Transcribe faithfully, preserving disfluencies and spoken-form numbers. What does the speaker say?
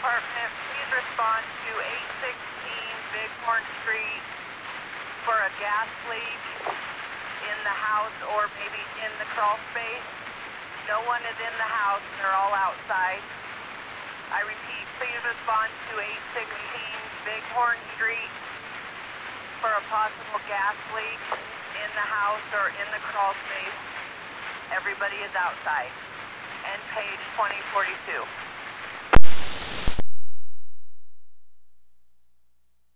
Department, please respond to eight sixteen Bighorn Street for a gas leak in the house or maybe in the crawl space. No one is in the house, they're all outside. I repeat, please respond to eight sixteen Bighorn Street for a possible gas leak in the house or in the crawl space. Everybody is outside. End page twenty forty-two.